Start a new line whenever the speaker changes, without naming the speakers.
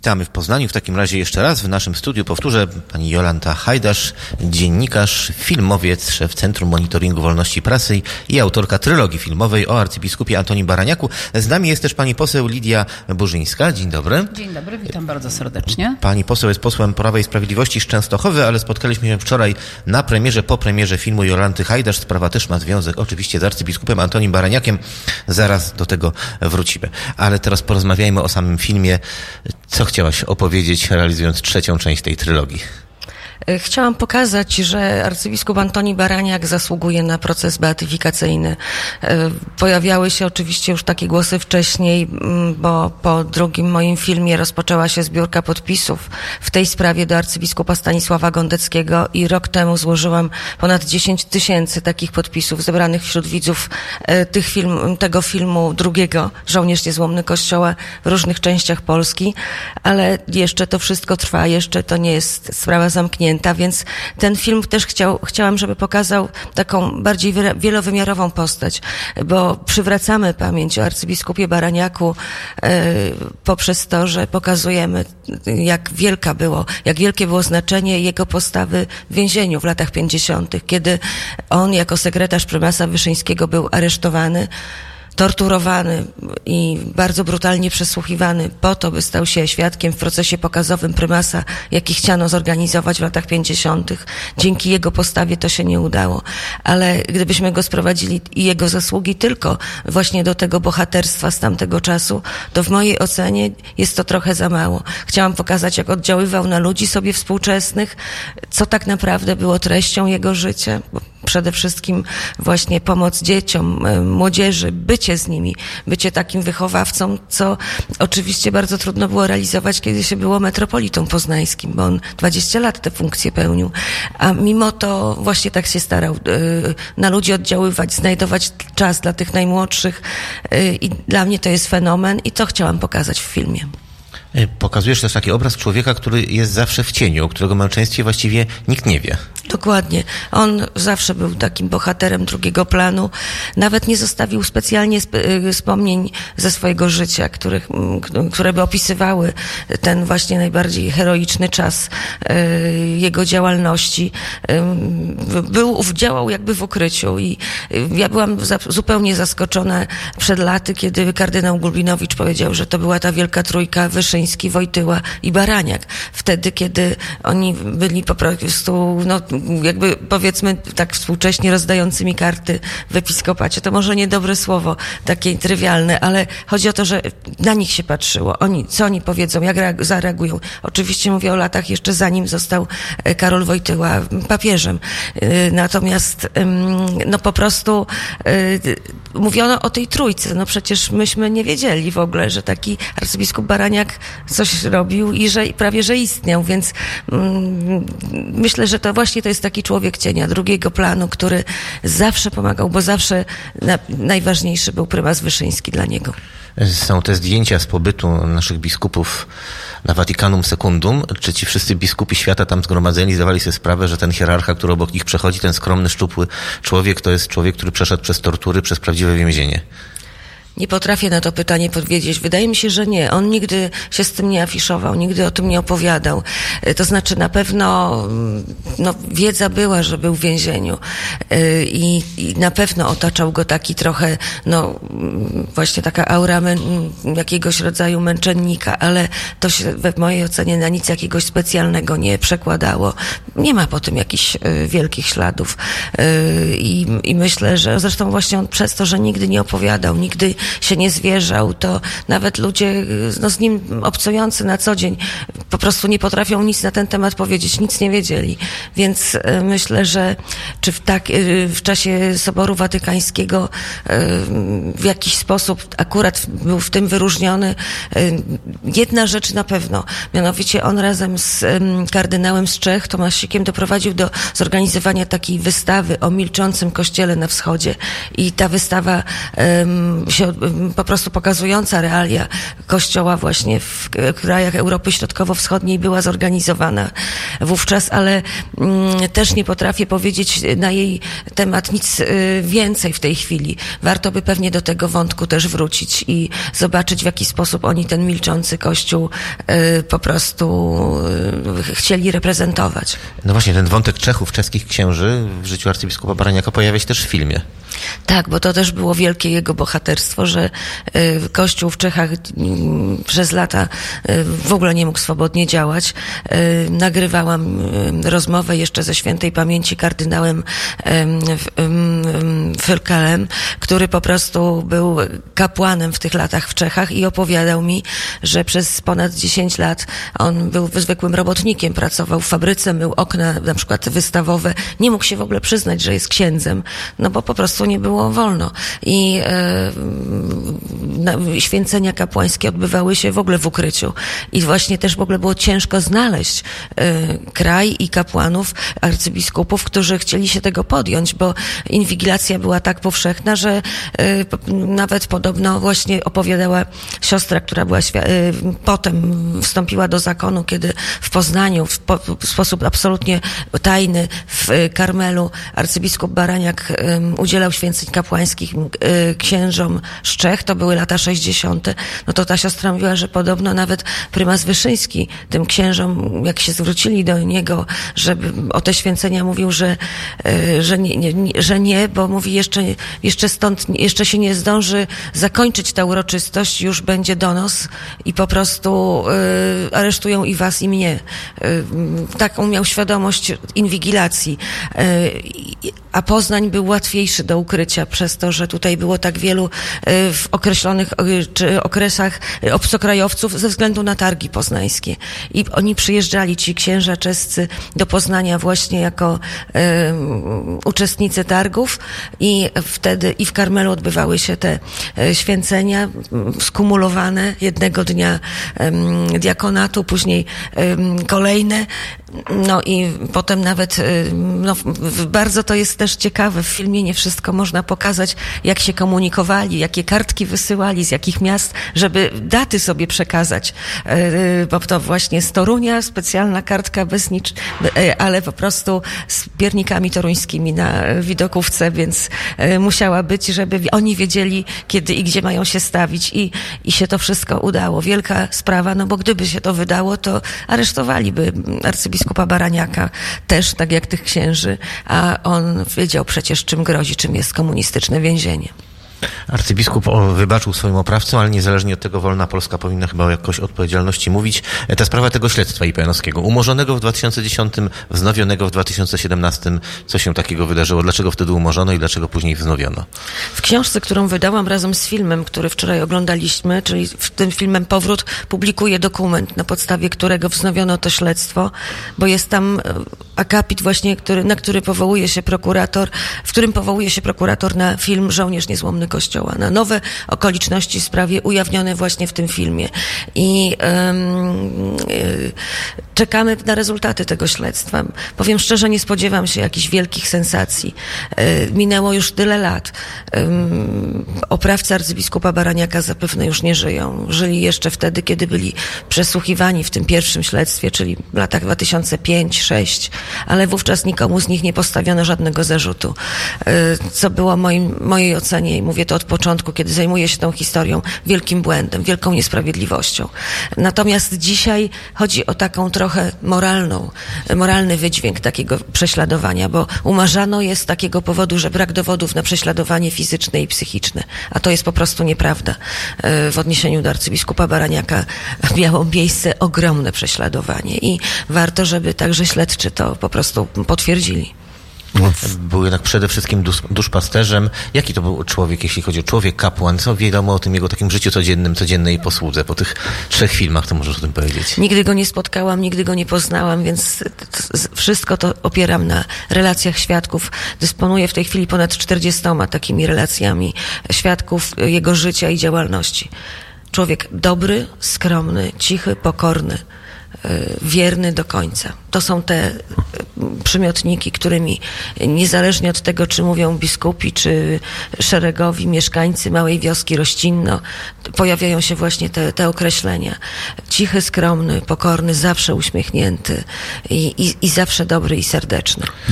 Witamy w Poznaniu. W takim razie jeszcze raz w naszym studiu powtórzę pani Jolanta Hajdasz, dziennikarz, filmowiec, szef Centrum Monitoringu Wolności Prasy i autorka trylogii filmowej o arcybiskupie Antonim Baraniaku. Z nami jest też pani poseł Lidia Burzyńska. Dzień dobry.
Dzień dobry, witam bardzo serdecznie.
Pani poseł jest posłem Prawa i Sprawiedliwości z Częstochowy, ale spotkaliśmy się wczoraj na premierze, po premierze filmu Jolanty Hajdasz. Sprawa też ma związek oczywiście z arcybiskupem Antonim Baraniakiem. Zaraz do tego wrócimy. Ale teraz porozmawiajmy o samym filmie. Co chciałaś opowiedzieć, realizując trzecią część tej trylogii?
Chciałam pokazać, że arcybiskup Antoni Baraniak zasługuje na proces beatyfikacyjny. Pojawiały się oczywiście już takie głosy wcześniej, bo po drugim moim filmie rozpoczęła się zbiórka podpisów w tej sprawie do arcybiskupa Stanisława Gondeckiego i rok temu złożyłam ponad 10 000 takich podpisów zebranych wśród widzów tego filmu drugiego, Żołnierz Niezłomny Kościoła, w różnych częściach Polski, ale jeszcze to wszystko trwa, jeszcze to nie jest sprawa zamknięta. Więc ten film też chciałam, żeby pokazał taką bardziej wielowymiarową postać, bo przywracamy pamięć o arcybiskupie Baraniaku poprzez to, że pokazujemy, jak wielkie było znaczenie jego postawy w więzieniu w latach 50., kiedy on jako sekretarz prymasa Wyszyńskiego był aresztowany, torturowany i bardzo brutalnie przesłuchiwany po to, by stał się świadkiem w procesie pokazowym prymasa, jaki chciano zorganizować w latach 50. Dzięki jego postawie to się nie udało. Ale gdybyśmy go sprowadzili i jego zasługi tylko właśnie do tego bohaterstwa z tamtego czasu, to w mojej ocenie jest to trochę za mało. Chciałam pokazać, jak oddziaływał na ludzi sobie współczesnych, co tak naprawdę było treścią jego życia. Przede wszystkim właśnie pomoc dzieciom, młodzieży, bycie z nimi, bycie takim wychowawcą, co oczywiście bardzo trudno było realizować, kiedy się było metropolitą poznańskim, bo on 20 lat tę funkcję pełnił, a mimo to właśnie tak się starał na ludzi oddziaływać, znajdować czas dla tych najmłodszych i dla mnie to jest fenomen i to chciałam pokazać w filmie.
Pokazujesz też taki obraz człowieka, który jest zawsze w cieniu, o którego męczeństwie właściwie nikt nie wie. Dokładnie.
On zawsze był takim bohaterem drugiego planu. Nawet nie zostawił specjalnie wspomnień ze swojego życia, które by opisywały ten właśnie najbardziej heroiczny czas jego działalności. Działał jakby w ukryciu i ja byłam zupełnie zaskoczona przed laty, kiedy kardynał Gulbinowicz powiedział, że to była ta wielka trójka Wyszyński, Wojtyła i Baraniak. Wtedy, kiedy oni byli po prostu, jakby powiedzmy tak współcześnie rozdającymi karty w episkopacie. To może niedobre słowo, takie trywialne, ale chodzi o to, że na nich się patrzyło. Co oni powiedzą, jak zareagują. Oczywiście mówię o latach jeszcze zanim został Karol Wojtyła papieżem. Natomiast po prostu mówiono o tej trójce. Przecież myśmy nie wiedzieli w ogóle, że taki arcybiskup Baraniak coś robił i że prawie że istniał, więc myślę, że to właśnie to jest taki człowiek cienia, drugiego planu, który zawsze pomagał, bo zawsze najważniejszy był prymas Wyszyński dla niego.
Są te zdjęcia z pobytu naszych biskupów na Vaticanum Secundum. Czy ci wszyscy biskupi świata tam zgromadzeni zdawali sobie sprawę, że ten hierarcha, który obok nich przechodzi, ten skromny, szczupły człowiek, to jest człowiek, który przeszedł przez tortury, przez prawdziwe więzienie?
Nie potrafię na to pytanie odpowiedzieć. Wydaje mi się, że nie. On nigdy się z tym nie afiszował, nigdy o tym nie opowiadał. To znaczy na pewno wiedza była, że był w więzieniu i na pewno otaczał go taki trochę, właśnie taka aura jakiegoś rodzaju męczennika, ale to się w mojej ocenie na nic jakiegoś specjalnego nie przekładało. Nie ma po tym jakichś wielkich śladów i myślę, że zresztą właśnie on przez to, że nigdy nie opowiadał, nigdy się nie zwierzał, to nawet ludzie z nim obcujący na co dzień po prostu nie potrafią nic na ten temat powiedzieć, nic nie wiedzieli. Więc myślę, że czy w czasie Soboru Watykańskiego w jakiś sposób akurat był w tym wyróżniony. Jedna rzecz na pewno, mianowicie on razem z kardynałem z Czech, Tomasikiem, doprowadził do zorganizowania takiej wystawy o milczącym kościele na wschodzie i ta wystawa się po prostu pokazująca realia Kościoła właśnie w krajach Europy Środkowo-Wschodniej była zorganizowana wówczas, ale też nie potrafię powiedzieć na jej temat nic więcej w tej chwili. Warto by pewnie do tego wątku też wrócić i zobaczyć, w jaki sposób oni ten milczący Kościół po prostu chcieli reprezentować.
No właśnie, ten wątek Czechów, czeskich księży w życiu arcybiskupa Baraniaka pojawia się też w filmie.
Tak, bo to też było wielkie jego bohaterstwo, że Kościół w Czechach przez lata w ogóle nie mógł swobodnie działać. Nagrywałam rozmowę jeszcze ze świętej pamięci kardynałem Fyrkelem, który po prostu był kapłanem w tych latach w Czechach i opowiadał mi, że przez ponad 10 lat on był zwykłym robotnikiem, pracował w fabryce, mył okna na przykład wystawowe. Nie mógł się w ogóle przyznać, że jest księdzem, no bo po prostu nie było wolno. I święcenia kapłańskie odbywały się w ogóle w ukryciu. I właśnie też w ogóle było ciężko znaleźć kraj i kapłanów, arcybiskupów, którzy chcieli się tego podjąć, bo inwigilacja była tak powszechna, że nawet podobno właśnie opowiadała siostra, która była potem wstąpiła do zakonu, kiedy w Poznaniu w sposób absolutnie tajny w Karmelu arcybiskup Baraniak udzielał święceń kapłańskich księżom z Czech, to były lata 60. No to ta siostra mówiła, że podobno nawet prymas Wyszyński tym księżom, jak się zwrócili do niego, żeby o te święcenia mówił, że nie, bo mówi jeszcze się nie zdąży zakończyć ta uroczystość, już będzie donos i po prostu aresztują i was, i mnie. Taką miał świadomość inwigilacji. A Poznań był łatwiejszy do ukrycia przez to, że tutaj było tak wielu w określonych okresach obcokrajowców ze względu na targi poznańskie. I oni przyjeżdżali, ci księża czescy, do Poznania właśnie jako uczestnicy targów i wtedy i w Karmelu odbywały się te święcenia skumulowane jednego dnia diakonatu, później kolejne. No i potem nawet, bardzo to jest też ciekawe, w filmie nie wszystko można pokazać, jak się komunikowali, jakie kartki wysyłali, z jakich miast, żeby daty sobie przekazać. Bo to właśnie z Torunia, specjalna kartka bez nic, ale po prostu z piernikami toruńskimi na widokówce, więc musiała być, żeby oni wiedzieli, kiedy i gdzie mają się stawić i się to wszystko udało. Wielka sprawa, no bo gdyby się to wydało, to aresztowaliby arcybiskupa Baraniaka też, tak jak tych księży, a on wiedział przecież, czym grozi, czym jest komunistyczne więzienie.
Arcybiskup wybaczył swoim oprawcom, ale niezależnie od tego wolna Polska powinna chyba o jakoś odpowiedzialności mówić. Ta sprawa tego śledztwa IPN-owskiego, umorzonego w 2010, wznowionego w 2017. Co się takiego wydarzyło? Dlaczego wtedy umorzono i dlaczego później wznowiono?
W książce, którą wydałam razem z filmem, który wczoraj oglądaliśmy, czyli w tym filmem Powrót, publikuję dokument, na podstawie którego wznowiono to śledztwo, bo jest tam akapit właśnie, w którym powołuje się prokurator na film Żołnierz niezłomny Kościoła, na nowe okoliczności w sprawie ujawnione właśnie w tym filmie. I czekamy na rezultaty tego śledztwa. Powiem szczerze, nie spodziewam się jakichś wielkich sensacji. Minęło już tyle lat. Oprawcy arcybiskupa Baraniaka zapewne już nie żyją. Żyli jeszcze wtedy, kiedy byli przesłuchiwani w tym pierwszym śledztwie, czyli w latach 2005-2006, ale wówczas nikomu z nich nie postawiono żadnego zarzutu. Co było mojej ocenie, i mówię to od początku, kiedy zajmuję się tą historią, wielkim błędem, wielką niesprawiedliwością. Natomiast dzisiaj chodzi o taką trochę moralny wydźwięk takiego prześladowania, bo umarzano jest z takiego powodu, że brak dowodów na prześladowanie fizyczne i psychiczne. A to jest po prostu nieprawda. W odniesieniu do arcybiskupa Baraniaka miało miejsce ogromne prześladowanie i warto, żeby także śledczy to po prostu potwierdzili.
Był jednak przede wszystkim duszpasterzem. Jaki to był człowiek, jeśli chodzi o człowiek kapłan? Co wiadomo o tym jego takim życiu codziennej posłudze? Po tych 3 filmach to możesz o tym powiedzieć.
Nigdy go nie spotkałam, nigdy go nie poznałam, więc wszystko to opieram na relacjach świadków. Dysponuję w tej chwili ponad 40 takimi relacjami świadków jego życia i działalności. Człowiek dobry, skromny, cichy, pokorny. wierny do końca. To są te przymiotniki, którymi niezależnie od tego, czy mówią biskupi, czy szeregowi mieszkańcy małej wioski Rościnno, pojawiają się właśnie te określenia. Cichy, skromny, pokorny, zawsze uśmiechnięty i zawsze dobry i serdeczny.